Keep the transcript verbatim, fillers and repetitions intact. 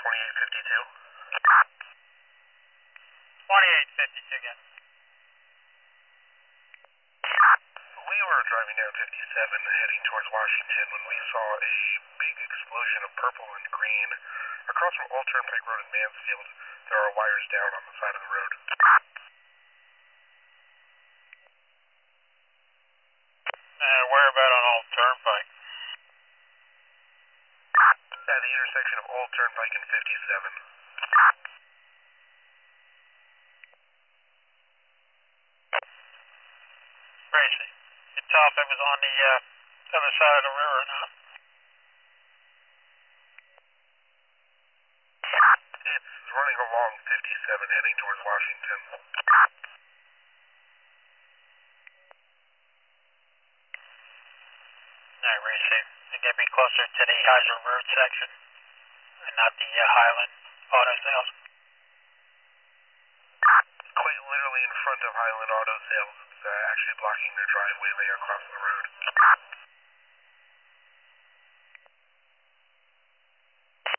twenty-eight fifty-two. twenty-eight fifty-two again. We were driving down fifty-seven heading towards Washington when we saw a big explosion of purple and green. Across from Old Turnpike Road in Mansfield, there are wires down on the side of the road. Uh, where about on Old Turnpike? At the intersection of Old Turnpike and fifty-seven. Tracy, you can tell if it was on the uh, other side of the river or not. It's running along fifty-seven heading towards Washington. Alright, Racy, you get me closer to the Heiser Road section and not the uh, Highland Auto Sales. Quite literally in front of Highland Auto Sales. It's uh, actually blocking their driveway there across the road.